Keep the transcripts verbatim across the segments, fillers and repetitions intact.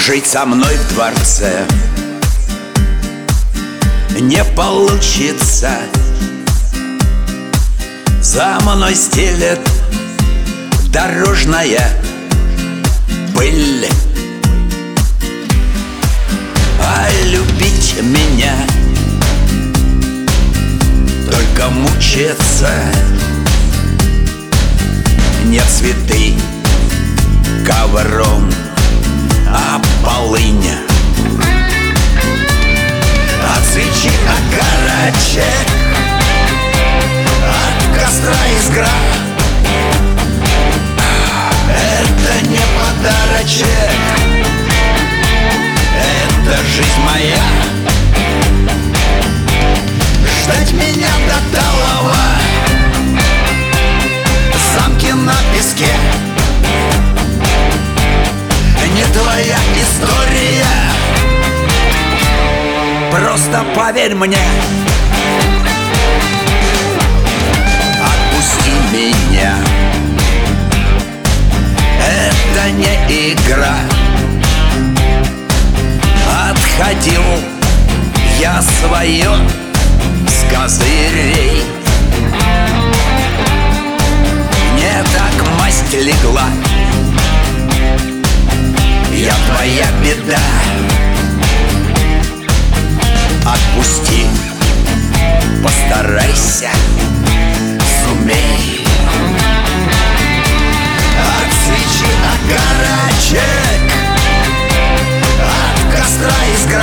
Жить со мной в дворце не получится. За мной стелет дорожная пыль. А любить меня только мучиться. Не цветы ковром, а полынь. От свечи окорочек, от костра искра. Это не подарочек, это жизнь моя. Ждать меня до талого, замки на песке. Не твоя история, просто поверь мне. Отпусти меня, это не игра. Отходил я свое с козырей. Не так масть легла, я твоя беда. Отпусти, постарайся, сумей. От свечи окорочек, от костра искра.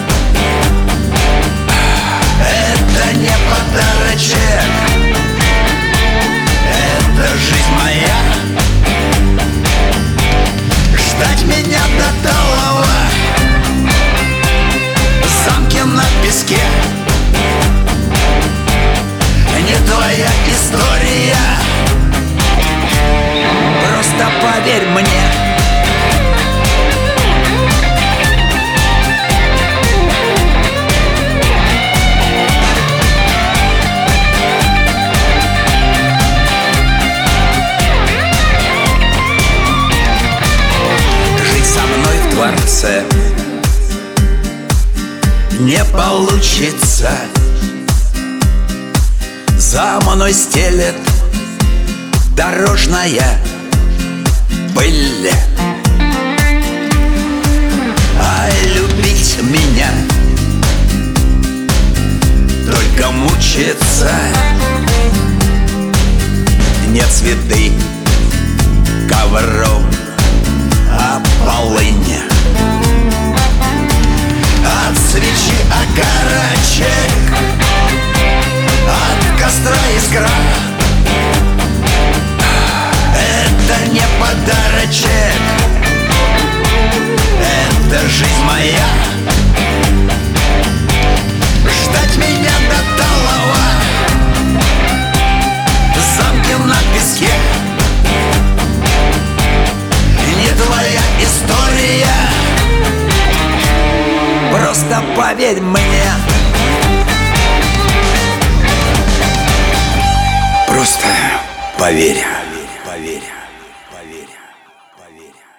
Это не подарочек, это жизнь моя. Ждать меня до талого, замки на песке. Не твоя история, просто поверь мне. Дворце не получится. За мной стелет дорожная пыль. А любить меня только мучиться. Не цветы ковром, а полынь. От свечи окорочек, от костра искра. Это не подарочек, это жизнь моя. Ждать меня до талого, замки на песке. Не твоя история, просто поверь мне. Просто поверь. Поверь, поверь, поверь.